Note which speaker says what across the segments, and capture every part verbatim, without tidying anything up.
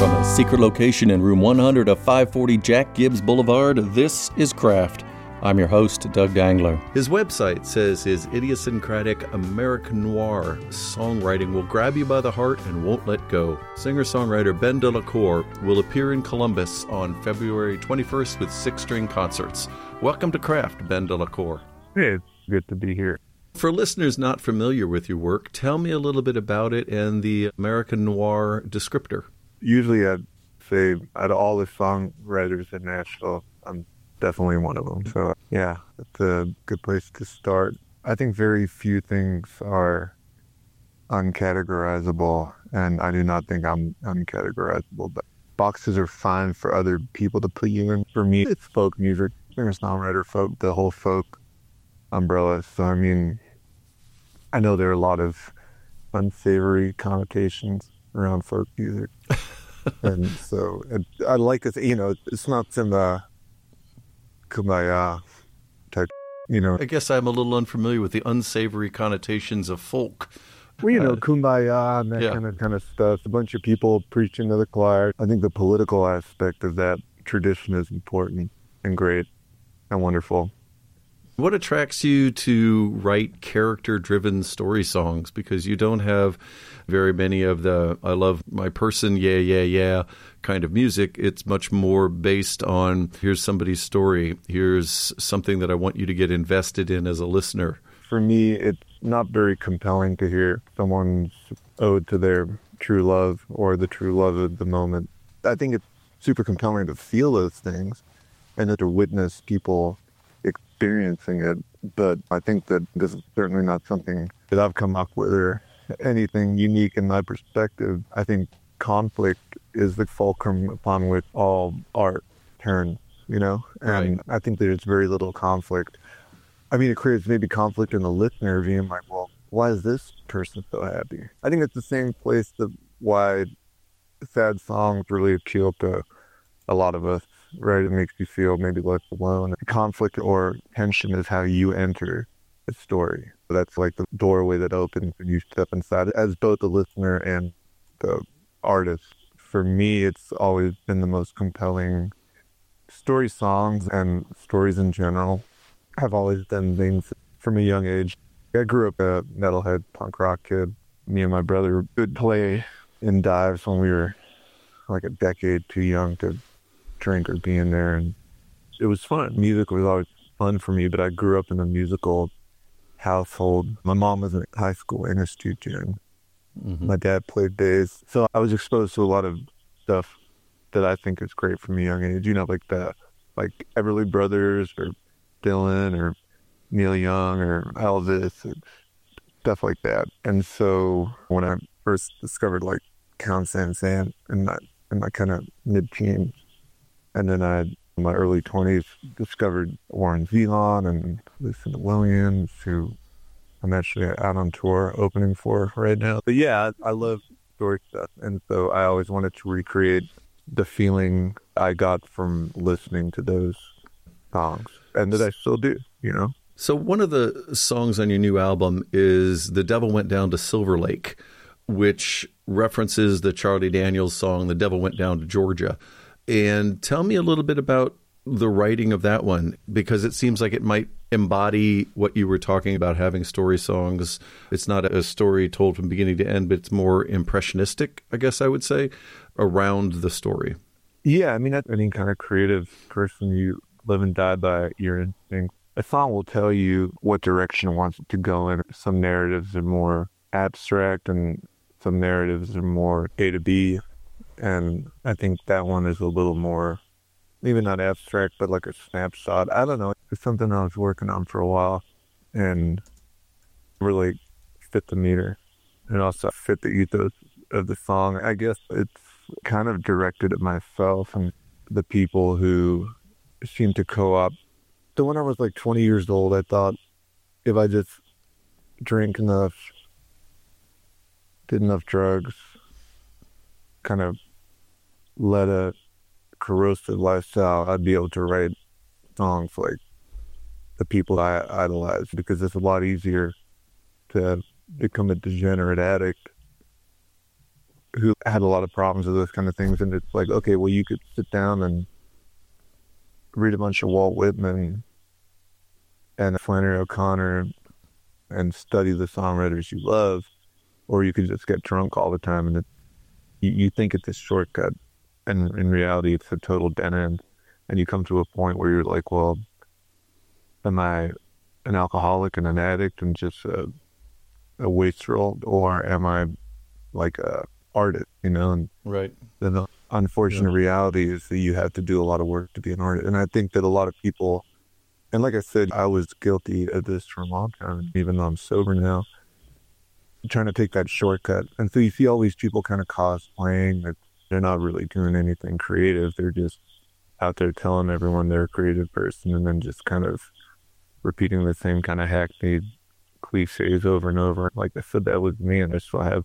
Speaker 1: From a secret location in room one hundred of five forty Jack Gibbs Boulevard, this is Craft. I'm your host, Doug Dangler. His website says his idiosyncratic American noir songwriting will grab you by the heart and won't let go. Singer-songwriter Ben Delacour will appear in Columbus on February twenty-first with six-string concerts. Welcome to Craft, Ben Delacour.
Speaker 2: Hey, it's good to be here.
Speaker 1: For listeners not familiar with your work, tell me a little bit about it and the American noir descriptor.
Speaker 2: Usually I'd say out of all the songwriters in Nashville, I'm definitely one of them. So yeah, it's a good place to start. I think very few things are uncategorizable, and I do not think I'm uncategorizable. But boxes are fine for other people to put you in. For me, it's folk music. Singer-songwriter folk, the whole folk umbrella. So I mean, I know there are a lot of unsavory connotations around folk music. And so and I like it, you know, it's not some uh, kumbaya type, you know.
Speaker 1: I guess I'm a little unfamiliar with the unsavory connotations of folk.
Speaker 2: Well, you know,
Speaker 1: uh,
Speaker 2: kumbaya and that
Speaker 1: yeah.
Speaker 2: kind of kind of stuff. A bunch of people preaching to the choir. I think the political aspect of that tradition is important and great and wonderful.
Speaker 1: What attracts you to write character-driven story songs? Because you don't have very many of the I love my person, yeah, yeah, yeah kind of music. It's much more based on here's somebody's story. Here's something that I want you to get invested in as a listener.
Speaker 2: For me, it's not very compelling to hear someone's ode to their true love or the true love of the moment. I think it's super compelling to feel those things and to witness people experiencing it, but I think that this is certainly not something that I've come up with or anything unique in my perspective. I think conflict is the fulcrum upon which all art turns, you know, and
Speaker 1: right.
Speaker 2: I think there's very little conflict. I mean, it creates maybe conflict in the listener being like, well, why is this person so happy? I think it's the same place that why sad songs really appeal to a lot of us. Right, it makes you feel maybe less alone. Conflict or tension is how you enter a story. That's like the doorway that opens when you step inside as both the listener and the artist. For me, it's always been the most compelling. Story songs and stories in general have always been things from a young age. I grew up a metalhead punk rock kid. Me and my brother would play in dives when we were like a decade too young to drink or being there, and it was fun. Music was always fun for me, but I grew up in a musical household. My mom was a high school English teacher, and mm-hmm. my dad played bass, so I was exposed to a lot of stuff that I think is great from a young age. You know, like the like Everly Brothers or Dylan or Neil Young or Elvis and stuff like that. And so when I first discovered like Count San San in my in my kind of mid-teens, and then I, in my early twenties, discovered Warren Zevon and Lucinda Williams, who I'm actually out on tour opening for right now. But yeah, I, I love story stuff. And so I always wanted to recreate the feeling I got from listening to those songs. And that I still do, you know?
Speaker 1: So one of the songs on your new album is The Devil Went Down to Silver Lake, which references the Charlie Daniels song, The Devil Went Down to Georgia. And tell me a little bit about the writing of that one, because it seems like it might embody what you were talking about, having story songs. It's not a story told from beginning to end, but it's more impressionistic, I guess I would say, around the story.
Speaker 2: Yeah, I mean, that's any kind of creative person. You live and die by your instinct. A song will tell you what direction it wants it to go in. Some narratives are more abstract and some narratives are more A to B. And I think that one is a little more, maybe not abstract, but like a snapshot. I don't know. It's something I was working on for a while and really fit the meter and also fit the ethos of the song. I guess it's kind of directed at myself and the people who seem to co-op. So when I was like twenty years old, I thought if I just drink enough, did enough drugs, kind of led a corrosive lifestyle, I'd be able to write songs like the people I idolize, because it's a lot easier to become a degenerate addict who had a lot of problems with those kind of things. And it's like, okay, well, you could sit down and read a bunch of Walt Whitman and Flannery O'Connor and study the songwriters you love, or you could just get drunk all the time and it, you, you think it's a shortcut, and in reality it's a total dead end. And you come to a point where you're like, well, am I an alcoholic and an addict and just a, a wastrel, or am I like a artist, you know? And
Speaker 1: right.
Speaker 2: then the unfortunate yeah. reality is that you have to do a lot of work to be an artist. And I think that a lot of people, and like I said, I was guilty of this for a long time, even though I'm sober now, trying to take that shortcut. And so you see all these people kind of cosplaying that they're not really doing anything creative. They're just out there telling everyone they're a creative person, and then just kind of repeating the same kind of hackneyed cliches over and over. Like I said, that was me, and I still have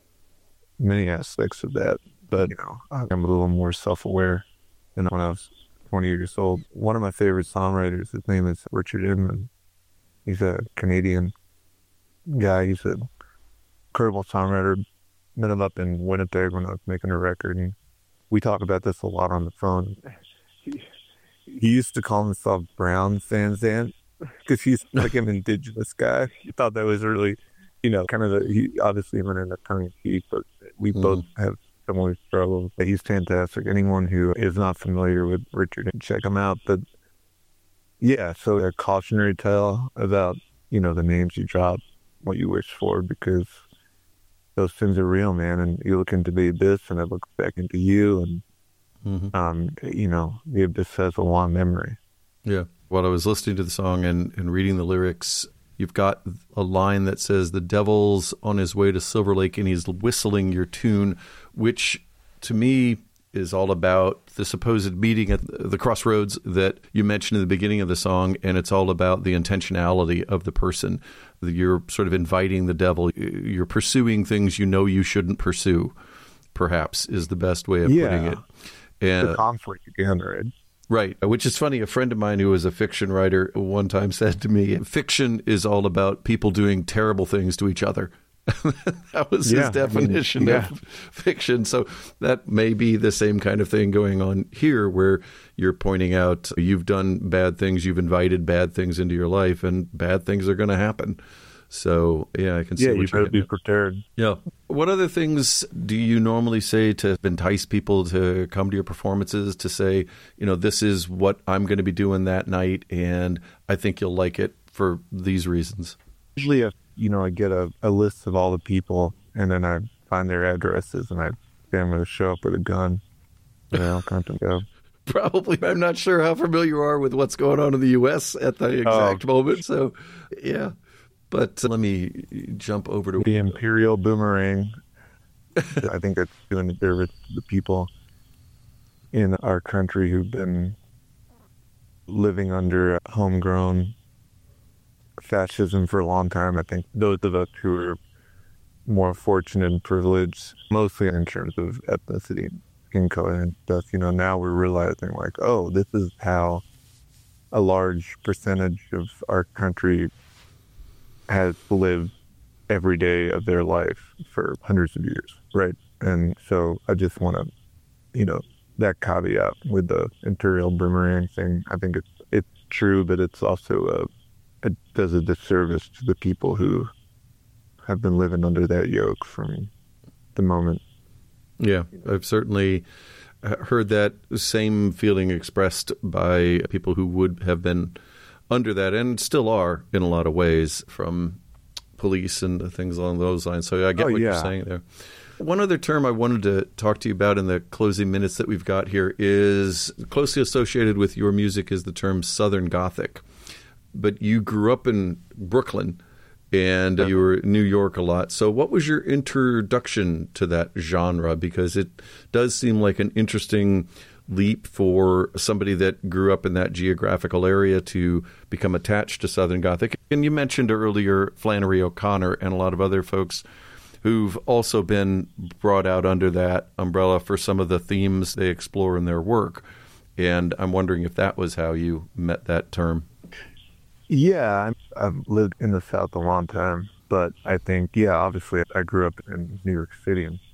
Speaker 2: many aspects of that. But, you know, I'm a little more self-aware than when I was twenty years old. One of my favorite songwriters, his name is Richard Inman. He's a Canadian guy. He's a incredible songwriter. Met him up in Winnipeg when I was making a record, and we talk about this a lot on the phone. He, he used to call himself Brown Sanzant because he's like an indigenous guy. He thought that was really, you know, kind of the, he obviously went in a tongue in cheek, but we mm. both have similar struggles. He's fantastic. Anyone who is not familiar with Richard, check him out. But yeah, so a cautionary tale about, you know, the names you drop, what you wish for, because those things are real, man. And you look into the abyss, and it looks back into you, and mm-hmm. um, you know, the abyss has a long memory.
Speaker 1: Yeah. While I was listening to the song and, and reading the lyrics, you've got a line that says, "The devil's on his way to Silver Lake and he's whistling your tune," which to me is all about the supposed meeting at the crossroads that you mentioned in the beginning of the song. And it's all about the intentionality of the person. You're sort of inviting the devil. You're pursuing things you know you shouldn't pursue, perhaps, is the best way of
Speaker 2: yeah.
Speaker 1: putting it. And
Speaker 2: the conflict again, right?
Speaker 1: Right, which is funny. A friend of mine who was a fiction writer one time said to me, fiction is all about people doing terrible things to each other. That was
Speaker 2: yeah,
Speaker 1: his definition I mean, yeah. of fiction. So that may be the same kind of thing going on here, where you're pointing out you've done bad things, you've invited bad things into your life, and bad things are going to happen. So, yeah, I can see
Speaker 2: yeah,
Speaker 1: what
Speaker 2: you better be prepared.
Speaker 1: Yeah. What other things do you normally say to entice people to come to your performances, to say, you know, this is what I'm going to be doing that night, and I think you'll like it for these reasons?
Speaker 2: Usually, if, you know, I get a, a list of all the people, and then I find their addresses, and I say I'm going to show up with a gun, and I'll come to go.
Speaker 1: Probably. I'm not sure how familiar you are with what's going on in the U S at the exact oh. moment. So, yeah. But uh, let me jump over to
Speaker 2: the Imperial Boomerang. I think it's doing a service to the people in our country who've been living under homegrown fascism for a long time. I think those of us who are more fortunate and privileged, mostly in terms of ethnicity, skin color and stuff, you know, now we're realizing like, oh, this is how a large percentage of our country has lived every day of their life for hundreds of years, right? And so I just want to, you know, that caveat with the Imperial Boomerang thing, I think it's it's true, but it's also a, it does a disservice to the people who have been living under that yoke from the moment.
Speaker 1: Yeah, I've certainly heard that same feeling expressed by people who would have been under that, and still are in a lot of ways, from police and things along those lines. So I get
Speaker 2: oh,
Speaker 1: what
Speaker 2: yeah.
Speaker 1: you're saying there. One other term I wanted to talk to you about in the closing minutes that we've got here is closely associated with your music is the term Southern Gothic. But you grew up in Brooklyn and you were in New York a lot. So what was your introduction to that genre? Because it does seem like an interesting leap for somebody that grew up in that geographical area to become attached to Southern Gothic. And you mentioned earlier Flannery O'Connor and a lot of other folks who've also been brought out under that umbrella for some of the themes they explore in their work. And I'm wondering if that was how you met that term.
Speaker 2: Yeah, I've lived in the South a long time, but I think, yeah, obviously I grew up in New York City and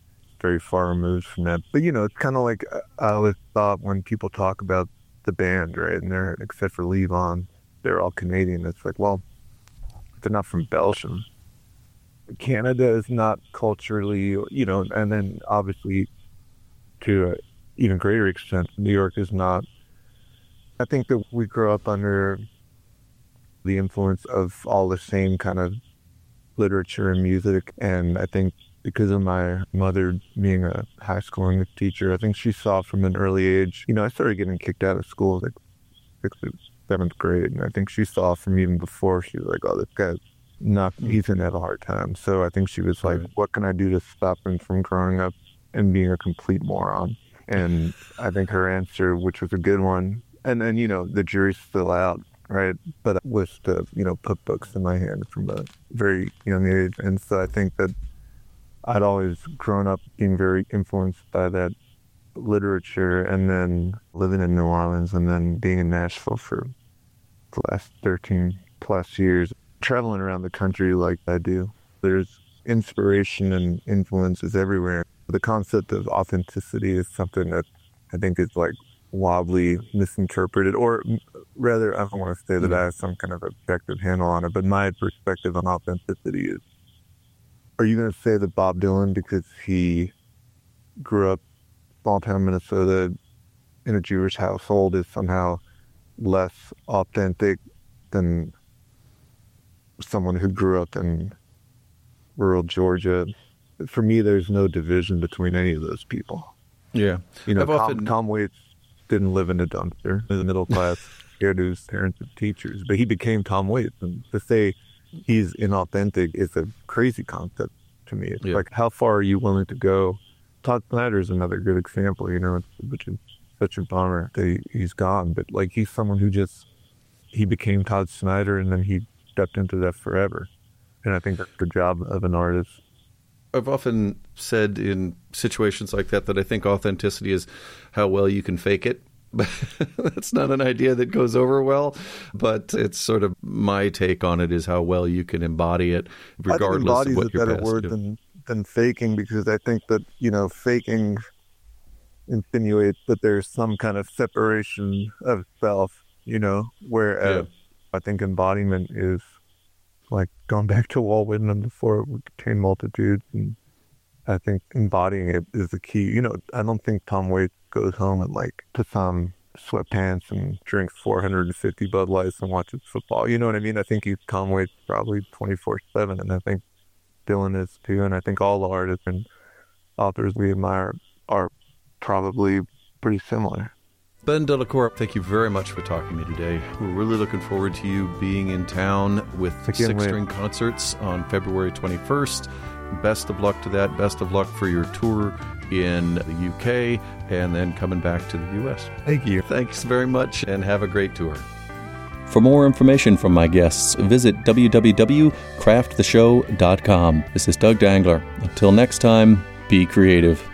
Speaker 2: very far removed from that. But, you know, it's kind of like I always thought when people talk about the band, right? And they're, except for Levon, they're all Canadian. It's like, well, they're not from Belgium. Canada is not culturally, you know, and then obviously to an even greater extent, New York is not. I think that we grow up under the influence of all the same kind of literature and music. And I think because of my mother being a high school English teacher, I think she saw from an early age, you know, I started getting kicked out of school like sixth or seventh grade. And I think she saw from even before, she was like, oh, this guy's not, he's going to have a hard time. So I think she was like, what can I do to stop him from growing up and being a complete moron? And I think her answer, which was a good one, and then, you know, the jury's still out, right? But was to, you know, put books in my hand from a very young age. And so I think that I'd always grown up being very influenced by that literature, and then living in New Orleans, and then being in Nashville for the last thirteen plus years, traveling around the country like I do. There's inspiration and influences everywhere. The concept of authenticity is something that I think is like wildly misinterpreted, or rather, I don't want to say that I have some kind of objective handle on it, but my perspective on authenticity is, are you going to say that Bob Dylan, because he grew up small town Minnesota in a Jewish household, is somehow less authentic than someone who grew up in rural Georgia? For me, there's no division between any of those people.
Speaker 1: Yeah.
Speaker 2: You know,
Speaker 1: I've
Speaker 2: Tom,
Speaker 1: often...
Speaker 2: Tom Waits didn't live in a dumpster as a middle class kid whose parents were teachers, but he became Tom Waits. And to say he's inauthentic is a crazy concept to me. It's yeah. like, how far are you willing to go? Todd Snyder is another good example, you know, which is such a bummer that he, he's gone. But like, he's someone who just, he became Todd Snyder, and then he stepped into that forever. And I think that's the job of an artist.
Speaker 1: I've often said in situations like that that I think authenticity is how well you can fake it. That's not an idea that goes over well, but it's sort of my take on it is how well you can embody it, regardless of what your past.
Speaker 2: I think embody is a better word than, than faking, because I think that, you know, faking insinuates that there's some kind of separation of self, you know, whereas yeah. I think embodiment is like going back to Walt Whitman before it would contain multitudes. And I think embodying it is the key. You know, I don't think Tom Waits goes home and like puts on sweatpants and drinks four hundred fifty Bud Lights and watches football. You know what I mean? I think he's Tom Waits probably twenty-four seven, and I think Dylan is too. And I think all the artists and authors we admire are probably pretty similar.
Speaker 1: Ben Delacour, thank you very much for talking to me today. We're really looking forward to you being in town with six-string concerts on February twenty-first. Best of luck to that. Best of luck for your tour in the U K and then coming back to the U S.
Speaker 2: Thank you.
Speaker 1: Thanks very much, and have a great tour.
Speaker 3: For more information from my guests, visit w w w dot craft the show dot com. This is Doug Dangler. Until next time, be creative.